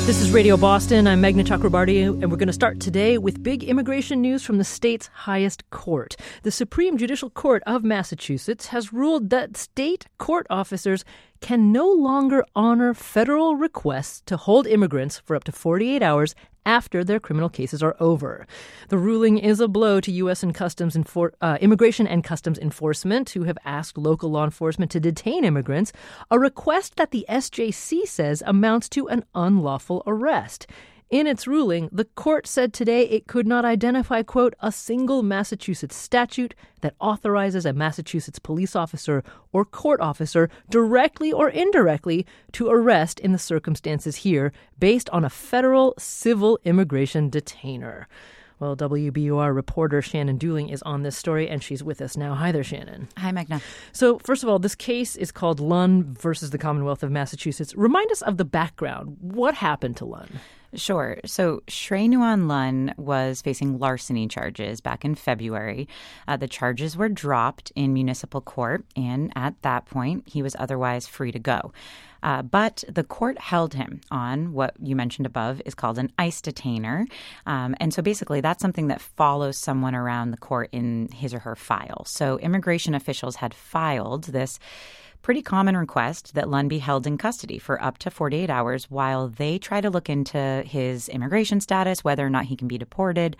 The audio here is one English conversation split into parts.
This is Radio Boston. I'm Meghna Chakrabarty, and we're going to start today with big immigration news from the state's highest court. The Supreme Judicial Court of Massachusetts has ruled that state court officers can no longer honor federal requests to hold immigrants for up to 48 hours after their criminal cases are over. The ruling is a blow to U.S. Immigration and Customs Enforcement, who have asked local law enforcement to detain immigrants, a request that the SJC says amounts to an unlawful arrest. In its ruling, the court said today it could not identify, quote, a single Massachusetts statute that authorizes a Massachusetts police officer or court officer directly or indirectly to arrest in the circumstances here based on a federal civil immigration detainer. Well, WBUR reporter Shannon Dooling is on this story, and she's with us now. Hi there, Shannon. Hi, Meghna. So, first of all, this case is called Lunn versus the Commonwealth of Massachusetts. Remind us of the background. What happened to Lunn? Sure. So Shrey Nguyen Lunn was facing larceny charges back in February. The charges were dropped in municipal court, and at that point, he was otherwise free to go. But the court held him on what you mentioned above is called an ICE detainer. And so basically that's something that follows someone around the court in his or her file. So immigration officials had filed this pretty common request that Lunn be held in custody for up to 48 hours while they try to look into his immigration status, whether or not he can be deported.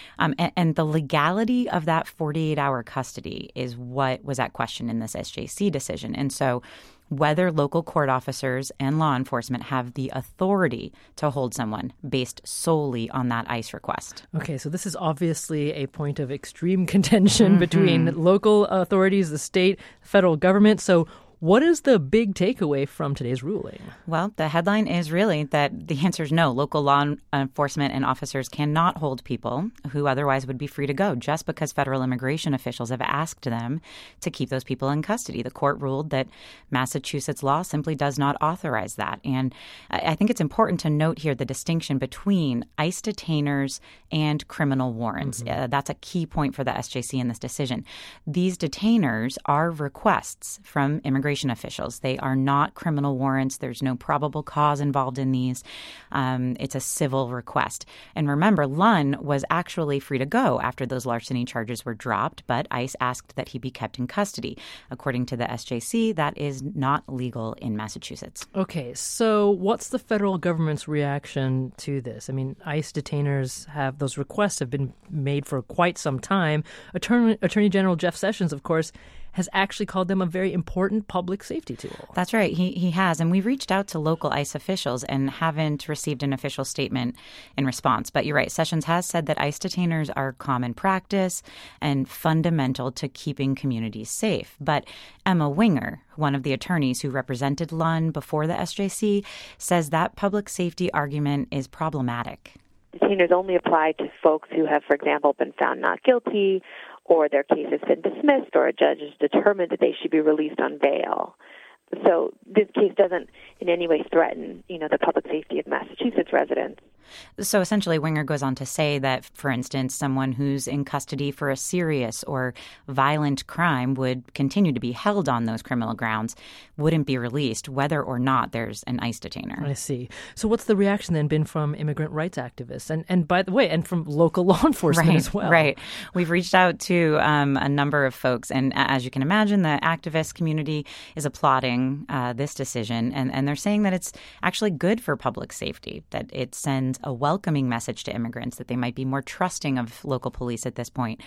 And the legality of that 48-hour custody is what was at question in this SJC decision. And so whether local court officers and law enforcement have the authority to hold someone based solely on that ICE request. Okay, so this is obviously a point of extreme contention between local authorities, the state, federal government. So what is the big takeaway from today's ruling? Well, the headline is really that the answer is no. Local law enforcement and officers cannot hold people who otherwise would be free to go just because federal immigration officials have asked them to keep those people in custody. The court ruled that Massachusetts law simply does not authorize that. And I think it's important to note here the distinction between ICE detainers and criminal warrants. That's a key point for the SJC in this decision. These detainers are requests from immigration officials. They are not criminal warrants. There's no probable cause involved in these. It's a civil request. And remember, Lunn was actually free to go after those larceny charges were dropped, but ICE asked that he be kept in custody. According to the SJC, that is not legal in Massachusetts. Okay, so what's the federal government's reaction to this? I mean, ICE detainers those requests have been made for quite some time. Attorney General Jeff Sessions, of course, has actually called them a very important public safety tool. That's right. He has. And we've reached out to local ICE officials and haven't received an official statement in response. But you're right. Sessions has said that ICE detainers are common practice and fundamental to keeping communities safe. But Emma Winger, one of the attorneys who represented Lunn before the SJC, says that public safety argument is problematic. Detainers only apply to folks who have, for example, been found not guilty, or their case has been dismissed, or a judge has determined that they should be released on bail. So this case doesn't in any way threaten, the public safety of Massachusetts residents. So essentially, Winger goes on to say that, for instance, someone who's in custody for a serious or violent crime would continue to be held on those criminal grounds, wouldn't be released, whether or not there's an ICE detainer. I see. So what's the reaction then been from immigrant rights activists? And by the way, and from local law enforcement as well. Right. We've reached out to a number of folks. And as you can imagine, the activist community is applauding this decision. And they're saying that it's actually good for public safety, that it sends a welcoming message to immigrants, that they might be more trusting of local police at this point.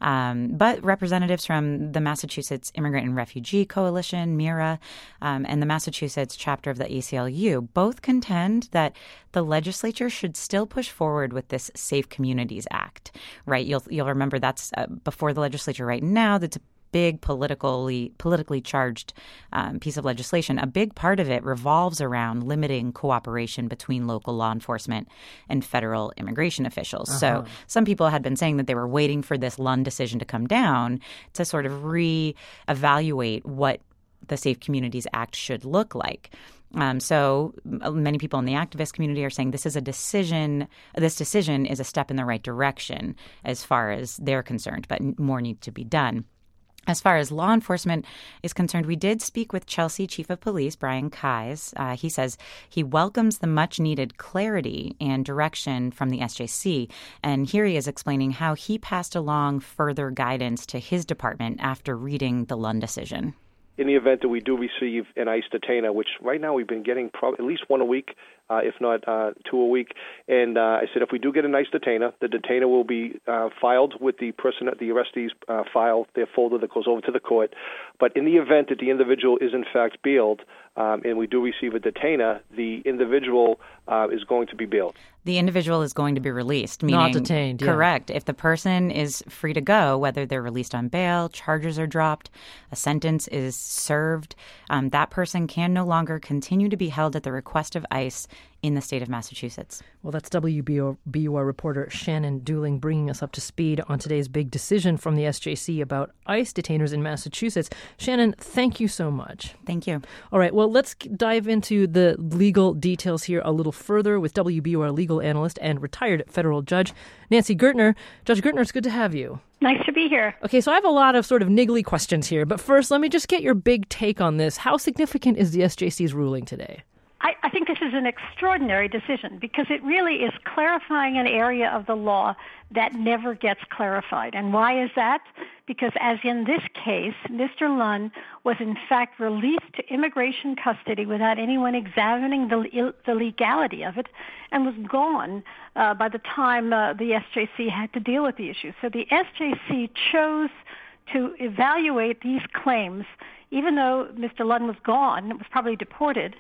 But representatives from the Massachusetts Immigrant and Refugee Coalition, MIRA, and the Massachusetts chapter of the ACLU both contend that the legislature should still push forward with this Safe Communities Act, right? You'll remember that's before the legislature right now. That's a big politically charged piece of legislation. A big part of it revolves around limiting cooperation between local law enforcement and federal immigration officials. So some people had been saying that they were waiting for this Lunn decision to come down to sort of reevaluate what the Safe Communities Act should look like. So many people in the activist community are saying this decision is a step in the right direction as far as they're concerned, but more needs to be done. As far as law enforcement is concerned, we did speak with Chelsea Chief of Police Brian Keyes. He says he welcomes the much-needed clarity and direction from the SJC. And here he is explaining how he passed along further guidance to his department after reading the Lund decision. In the event that we do receive an ICE detainer, which right now we've been getting at least one a week, if not two a week. And I said if we do get an ICE detainer, the detainer will be filed with the person, the arrestee's file, their folder that goes over to the court. But in the event that the individual is in fact bailed, and we do receive a detainer, the individual is going to be bailed. The individual is going to be released, meaning not detained. Yeah. Correct. If the person is free to go, whether they're released on bail, charges are dropped, a sentence is served, that person can no longer continue to be held at the request of ICE in the state of Massachusetts. Well, that's WBUR reporter Shannon Dooling bringing us up to speed on today's big decision from the SJC about ICE detainers in Massachusetts. Shannon, thank you so much. Thank you. All right, well, let's dive into the legal details here a little further with WBUR legal analyst and retired federal judge Nancy Gertner. Judge Gertner, it's good to have you. Nice to be here. Okay, so I have a lot of sort of niggly questions here, but first, let me just get your big take on this. How significant is the SJC's ruling today? I think this is an extraordinary decision because it really is clarifying an area of the law that never gets clarified. And why is that? Because as in this case, Mr. Lund was in fact released to immigration custody without anyone examining the legality of it and was gone by the time the SJC had to deal with the issue. So the SJC chose to evaluate these claims, even though Mr. Lund was gone, was probably deported,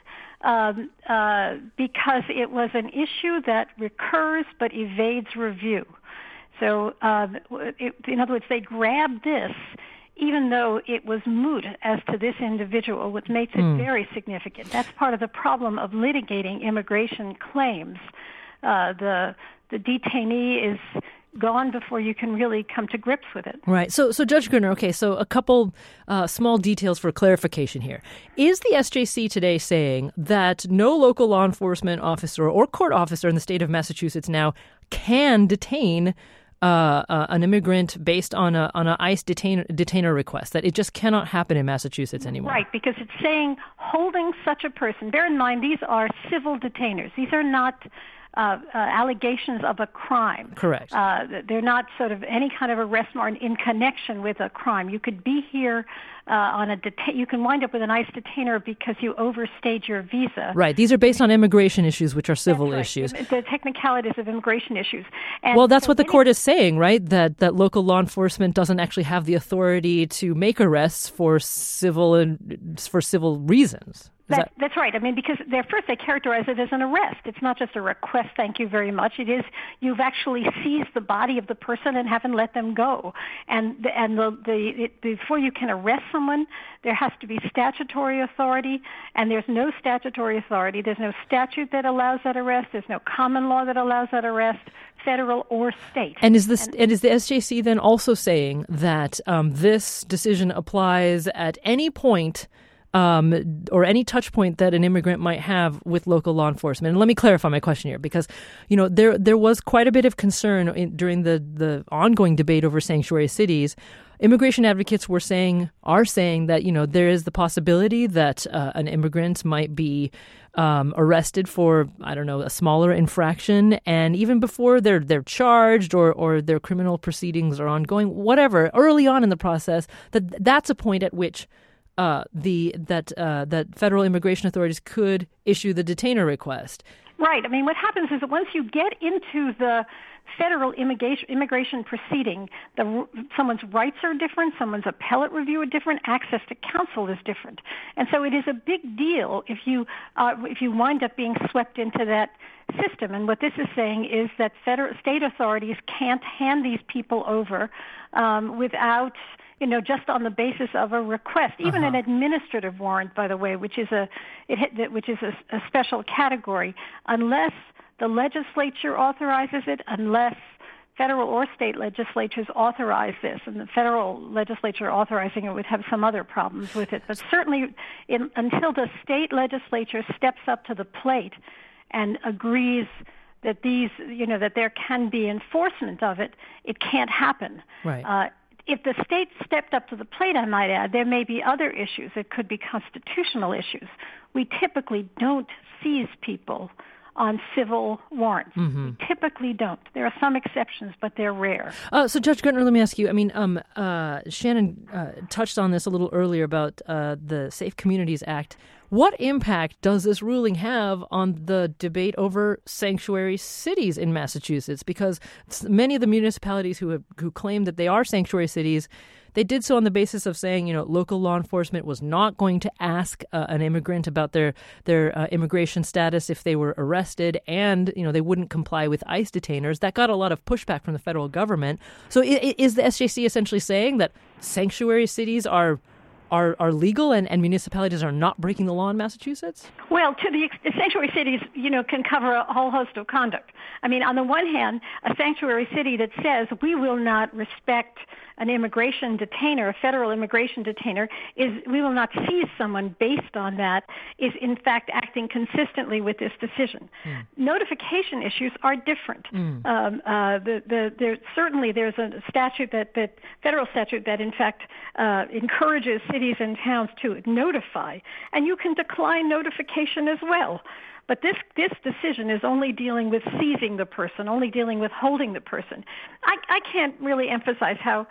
because it was an issue that recurs but evades review. So, in other words, they grabbed this even though it was moot as to this individual, which makes it very significant. That's part of the problem of litigating immigration claims. The detainee is gone before you can really come to grips with it. Right. So Judge Gertner, okay, so a couple small details for clarification here. Is the SJC today saying that no local law enforcement officer or court officer in the state of Massachusetts now can detain an immigrant based on a ICE detainer request, that it just cannot happen in Massachusetts anymore? Right, because it's saying holding such a person. Bear in mind, these are civil detainers. These are not allegations of a crime. Correct. They're not sort of any kind of arrest warrant in connection with a crime. You could be here on you can wind up with an ICE detainer because you overstayed your visa. Right. These are based on immigration issues, which are civil issues. The technicalities of immigration issues. And well, that's what the court is saying, right? That local law enforcement doesn't actually have the authority to make arrests for civil reasons. That's right. I mean, because first they characterize it as an arrest. It's not just a request, thank you very much. It is, you've actually seized the body of the person and haven't let them go. And before you can arrest someone, there has to be statutory authority, and there's no statutory authority. There's no statute that allows that arrest. There's no common law that allows that arrest, federal or state. And is the SJC then also saying that this decision applies at any point or any touch point that an immigrant might have with local law enforcement? And let me clarify my question here, because there was quite a bit of concern during the ongoing debate over sanctuary cities. Immigration advocates are saying that there is the possibility that an immigrant might be arrested for, I don't know, a smaller infraction, and even before they're charged or their criminal proceedings are ongoing, whatever, early on in the process, that's a point at which that federal immigration authorities could issue the detainer request. Right. I mean, what happens is that once you get into the federal immigration proceeding, someone's rights are different, someone's appellate review are different, access to counsel is different. And so it is a big deal if you wind up being swept into that system. And what this is saying is that state authorities can't hand these people over without, just on the basis of a request, even an administrative warrant, by the way, which is a special category, unless the legislature authorizes it, unless federal or state legislatures authorize this, and the federal legislature authorizing it would have some other problems with it. But certainly, until the state legislature steps up to the plate and agrees that that there can be enforcement of it, it can't happen. Right. if the state stepped up to the plate, I might add, there may be other issues. It could be constitutional issues. We typically don't seize people on civil warrants. We typically don't. There are some exceptions, but they're rare. So, Judge Gertner, let me ask you. I mean, Shannon touched on this a little earlier about the Safe Communities Act. What impact does this ruling have on the debate over sanctuary cities in Massachusetts? Because many of the municipalities who claim that they are sanctuary cities, they did so on the basis of saying, local law enforcement was not going to ask an immigrant about their immigration status if they were arrested, and they wouldn't comply with ICE detainers. That got a lot of pushback from the federal government. So is the SJC essentially saying that sanctuary cities are legal and municipalities are not breaking the law in Massachusetts? Well, the sanctuary cities, can cover a whole host of conduct. I mean, on the one hand, a sanctuary city that says we will not respect an immigration detainer, a federal immigration detainer, we will not seize someone based on that, is in fact acting consistently with this decision. Notification issues are different. There's a statute that federal statute that in fact encourages cities and towns to notify, and you can decline notification as well. But this decision is only dealing with seizing the person, only dealing with holding the person. I can't really emphasize how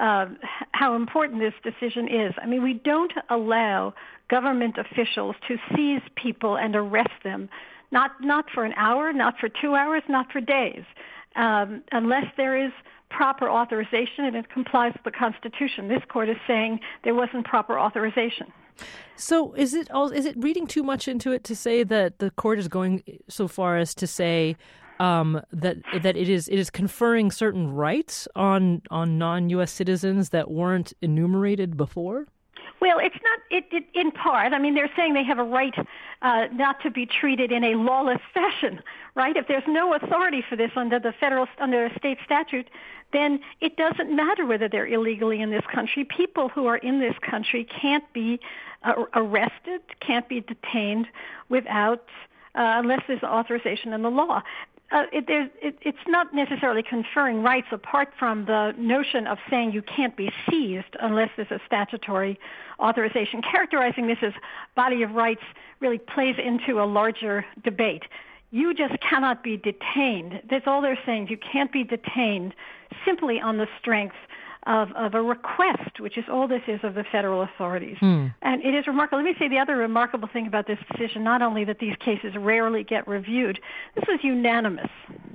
important this decision is. I mean, we don't allow government officials to seize people and arrest them, not for an hour, not for 2 hours, not for days, unless there is proper authorization and it complies with the Constitution. This court is saying there wasn't proper authorization. So is it reading too much into it to say that the court is going so far as to say that it is conferring certain rights on non-U.S. citizens that weren't enumerated before? Well, it's not in part. I mean, they're saying they have a right not to be treated in a lawless fashion, right? If there's no authority for this under a state statute, then it doesn't matter whether they're illegally in this country. People who are in this country can't be arrested, can't be detained without unless there's authorization in the law. It's not necessarily conferring rights apart from the notion of saying you can't be seized unless there's a statutory authorization. Characterizing this as body of rights really plays into a larger debate. You just cannot be detained. That's all they're saying. You can't be detained simply on the strength of a request, which is all this is of the federal authorities. And it is remarkable. Let me say the other remarkable thing about this decision, not only that these cases rarely get reviewed, this was unanimous.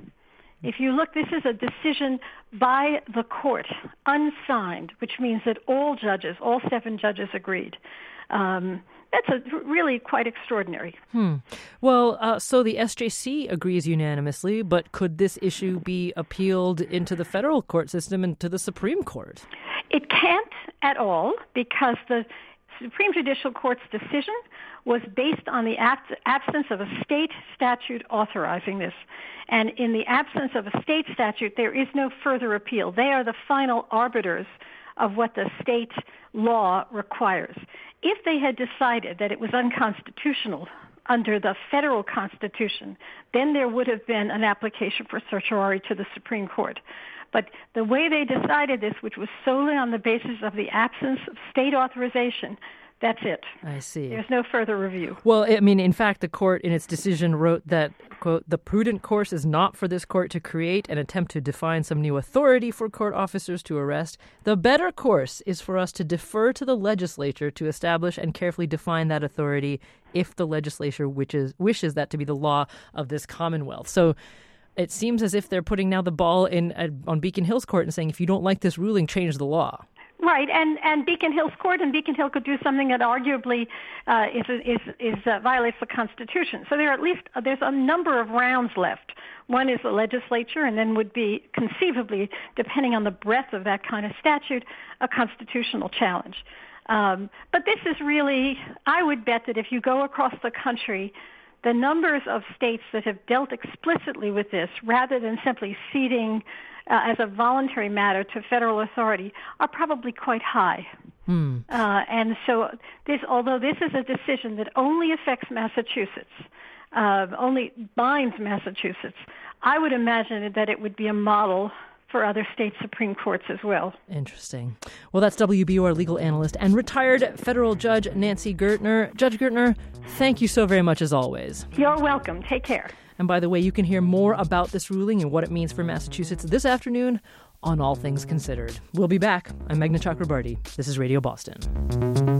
If you look, this is a decision by the court, unsigned, which means that all 7 judges agreed. That's really quite extraordinary. Well, so the SJC agrees unanimously, but could this issue be appealed into the federal court system and to the Supreme Court? It can't at all, because the Supreme Judicial Court's decision was based on the absence of a state statute authorizing this. And in the absence of a state statute, there is no further appeal. They are the final arbiters of what the state law requires. If they had decided that it was unconstitutional under the federal Constitution, then there would have been an application for certiorari to the Supreme Court. But the way they decided this, which was solely on the basis of the absence of state authorization, that's it. I see. There's no further review. Well, I mean, in fact, the court in its decision wrote that, quote, the prudent course is not for this court to create and attempt to define some new authority for court officers to arrest. The better course is for us to defer to the legislature to establish and carefully define that authority if the legislature wishes that to be the law of this Commonwealth. So it seems as if they're putting now the ball on Beacon Hill's court and saying, if you don't like this ruling, change the law. Right, and Beacon Hill's court and Beacon Hill could do something that arguably violates the Constitution. So there's a number of rounds left. One is the legislature, and then would be conceivably, depending on the breadth of that kind of statute, a constitutional challenge. But this is really, I would bet that if you go across the country, the numbers of states that have dealt explicitly with this, rather than simply ceding as a voluntary matter to federal authority, are probably quite high. And so although this is a decision that only affects Massachusetts, only binds Massachusetts, I would imagine that it would be a model for other state Supreme Courts as well. Interesting. Well, that's WBUR legal analyst and retired federal judge Nancy Gertner. Judge Gertner, thank you so very much as always. You're welcome. Take care. And by the way, you can hear more about this ruling and what it means for Massachusetts this afternoon on All Things Considered. We'll be back. I'm Meghna Chakrabarti. This is Radio Boston.